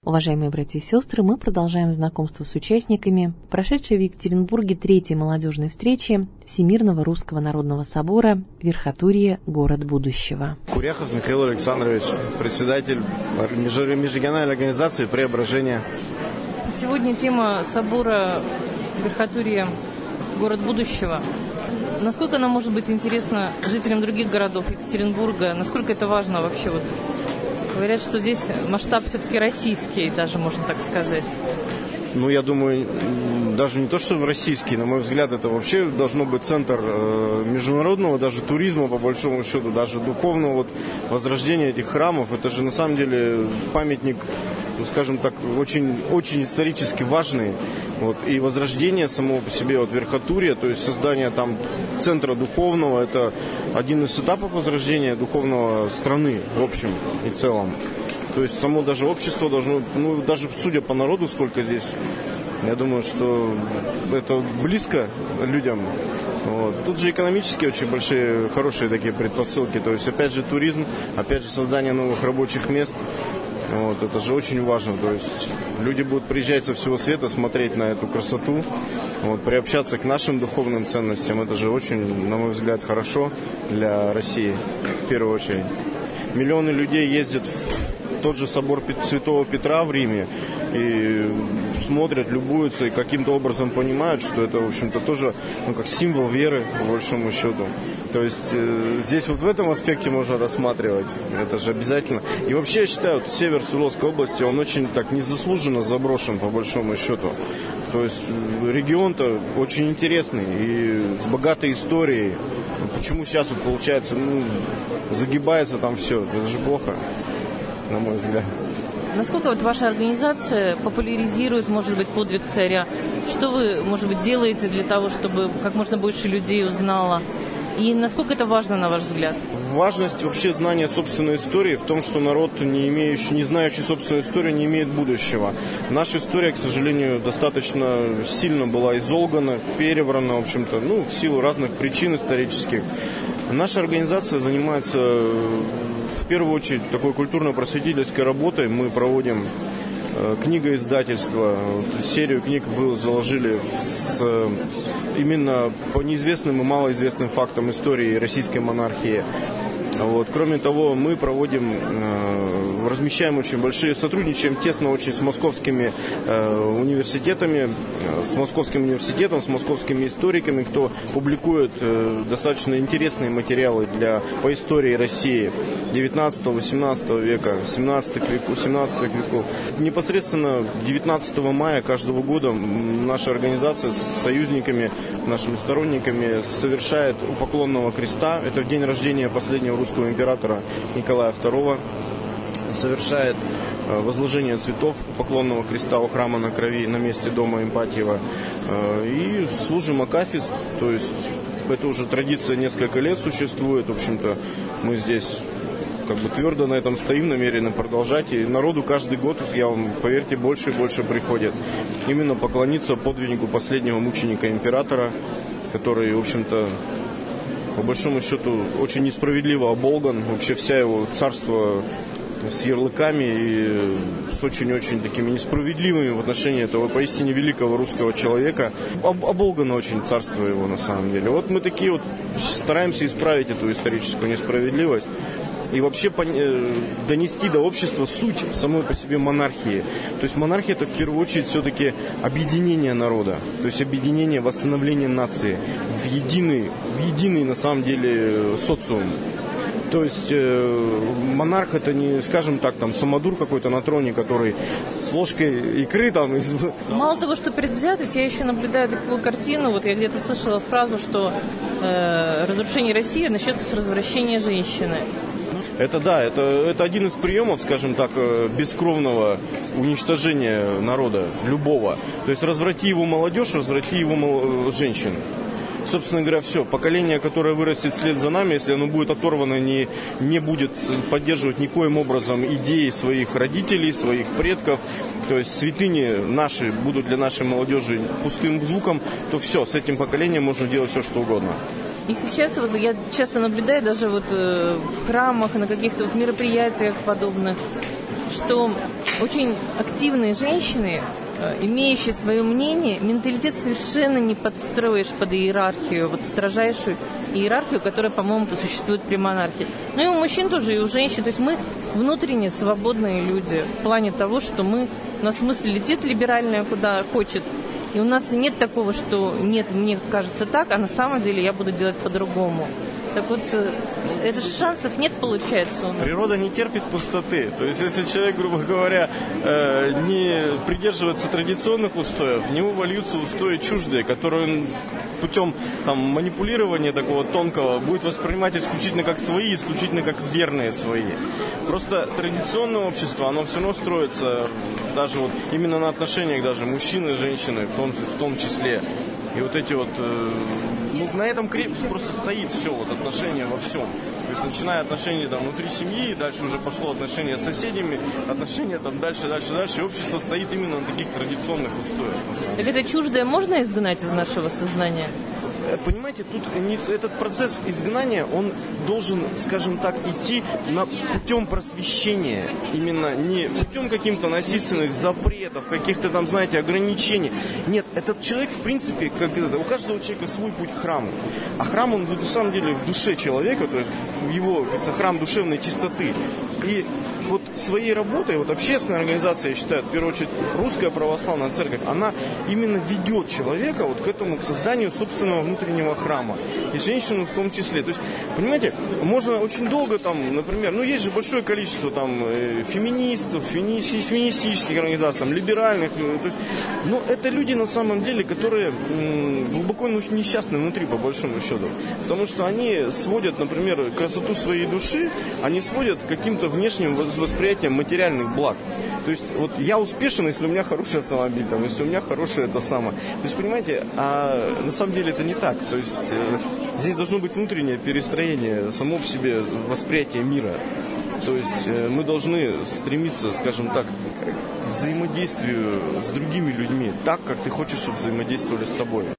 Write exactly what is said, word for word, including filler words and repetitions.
Уважаемые братья и сестры, мы продолжаем знакомство с участниками прошедшей в Екатеринбурге третьей молодежной встречи Всемирного Русского Народного Собора «Верхотурье. Город будущего». Куряхов Михаил Александрович, председатель межрегиональной организации «Преображение». Сегодня тема собора «Верхотурье. Город будущего». Насколько она может быть интересна жителям других городов Екатеринбурга? Насколько это важно вообще? Вот говорят, что здесь масштаб все-таки российский, даже можно так сказать. Ну, я думаю, даже не то, что российский, на мой взгляд, это вообще должно быть центр международного даже туризма, по большому счету, даже духовного вот возрождения этих храмов. Это же на самом деле памятник, скажем так, очень, очень исторически важный. Вот. И возрождение само по себе вот Верхотурья, то есть создание там центра духовного, это один из этапов возрождения духовного страны в общем и целом. То есть само даже общество должно, ну даже судя по народу, сколько здесь, я думаю, что это близко людям. Вот. Тут же экономически очень большие, хорошие такие предпосылки. То есть опять же туризм, опять же создание новых рабочих мест. Вот, это же очень важно. То есть люди будут приезжать со всего света, смотреть на эту красоту, вот, приобщаться к нашим духовным ценностям. Это же очень, на мой взгляд, хорошо для России в первую очередь. Миллионы людей ездят в тот же собор Святого Петра в Риме и смотрят, любуются и каким-то образом понимают, что это, в общем-то, тоже, ну, как символ веры, по большому счету. То есть э, здесь вот в этом аспекте можно рассматривать. Это же обязательно. И вообще, я считаю, вот, север Свердловской области, он очень так незаслуженно заброшен, по большому счету. То есть регион-то очень интересный и с богатой историей. Почему сейчас вот получается, ну, загибается там все? Это же плохо, на мой взгляд. Насколько вот ваша организация популяризирует, может быть, подвиг царя? Что вы, может быть, делаете для того, чтобы как можно больше людей узнало? И насколько это важно, на ваш взгляд? Важность вообще знания собственной истории в том, что народ, не имеющий, не знающий собственную историю, не имеет будущего. Наша история, к сожалению, достаточно сильно была изолгана, переврана, в общем-то, ну, в силу разных причин исторических. Наша организация занимается в первую очередь такой культурно-просветительской работой. Мы проводим книгоиздательство, серию книг вы заложили с, именно по неизвестным и малоизвестным фактам истории российской монархии. Вот. Кроме того, мы проводим, э, размещаем очень большие, сотрудничаем тесно очень с московскими э, университетами, с Московским университетом, с московскими историками, кто публикует э, достаточно интересные материалы для, по истории России девятнадцатого-восемнадцатого века, семнадцатого века, семнадцатого века. Непосредственно девятнадцатого мая каждого года наша организация с союзниками, нашими сторонниками совершает у Поклонного креста, это в день рождения последнего русского императора Николая второго, совершает возложение цветов у Поклонного креста у храма на Крови на месте дома Ипатьева. И служим акафист, то есть это уже традиция несколько лет существует. В общем-то, мы здесь как бы твердо на этом стоим, намерены продолжать. И народу каждый год, я вам, поверьте, больше и больше приходит именно поклониться подвигу последнего мученика императора, который, в общем-то, по большому счету, очень несправедливо оболган. Вообще вся его царство с ярлыками и с очень-очень такими несправедливыми в отношении этого поистине великого русского человека. Об, оболгано очень царство его на самом деле. Вот мы такие вот стараемся исправить эту историческую несправедливость и вообще донести до общества суть самой по себе монархии. То есть монархия — это в первую очередь все-таки объединение народа, то есть объединение, восстановление нации в единый, в единый на самом деле социум. То есть э, монарх — это не, скажем так, там самодур какой-то на троне, который с ложкой икры там. Мало того, что предвзятость, я еще наблюдаю такую картину. Вот я где-то слышала фразу, что э, разрушение России начнется с развращения женщины. Это да, это, это один из приемов, скажем так, бескровного уничтожения народа, любого. То есть разврати его молодежь, разврати его мол... женщин. Собственно говоря, все. Поколение, которое вырастет вслед за нами, если оно будет оторвано, не, не будет поддерживать никоим образом идеи своих родителей, своих предков, то есть святыни наши будут для нашей молодежи пустым звуком, то все, с этим поколением можно делать все, что угодно. И сейчас вот я часто наблюдаю даже вот э, в храмах, на каких-то вот мероприятиях подобных, что очень активные женщины, имеющие свое мнение, менталитет совершенно не подстроишь под иерархию, вот строжайшую иерархию, которая, по-моему, существует при монархии. Ну и у мужчин тоже, и у женщин. То есть мы внутренне свободные люди в плане того, что мы, у нас мысль летит либеральная, куда хочет. И у нас нет такого, что нет, мне кажется так, а на самом деле я буду делать по-другому. Так вот, это же шансов нет, получается. У нас. Природа не терпит пустоты. То есть, если человек, грубо говоря, не придерживается традиционных устоев, в него вольются устои чуждые, которые он путем там, манипулирования такого тонкого будет воспринимать исключительно как свои, исключительно как верные свои. Просто традиционное общество, оно все равно строится даже вот именно на отношениях даже мужчины и женщины в том, в том числе. И вот эти вот, ну, на этом крепко просто стоит все, вот отношения во всем. То есть, начиная отношения там внутри семьи, дальше уже пошло отношения с соседями, отношения там дальше, дальше, дальше. И общество стоит именно на таких традиционных устоях. Так это чуждое можно изгнать из нашего сознания? Понимаете, тут не, этот процесс изгнания, он должен, скажем так, идти на, путем просвещения. Именно не путем каких-то насильственных запретов, каких-то там, знаете, ограничений. Нет, этот человек, в принципе, как это, у каждого человека свой путь к храму. А храм, он на самом деле в душе человека, то есть его, это храм душевной чистоты. И вот своей работой, вот общественная организация, я считаю, в первую очередь, Русская Православная Церковь, она именно ведет человека вот к этому, к созданию собственного внутреннего храма. И женщину в том числе. То есть, понимаете, можно очень долго там, например, ну есть же большое количество там феминистов, фемини- феминистических организаций, там, либеральных. То есть, но это люди на самом деле, которые м- глубоко несчастны внутри, по большому счету. Потому что они сводят, например, красоту своей души, они сводят к каким-то внешним восприятием материальных благ. То есть, вот я успешен, если у меня хороший автомобиль, там, если у меня хорошее это самое. То есть, понимаете, а на самом деле это не так. То есть, э, здесь должно быть внутреннее перестроение, само по себе восприятие мира. То есть, э, мы должны стремиться, скажем так, к взаимодействию с другими людьми, так, как ты хочешь, чтобы взаимодействовали с тобой.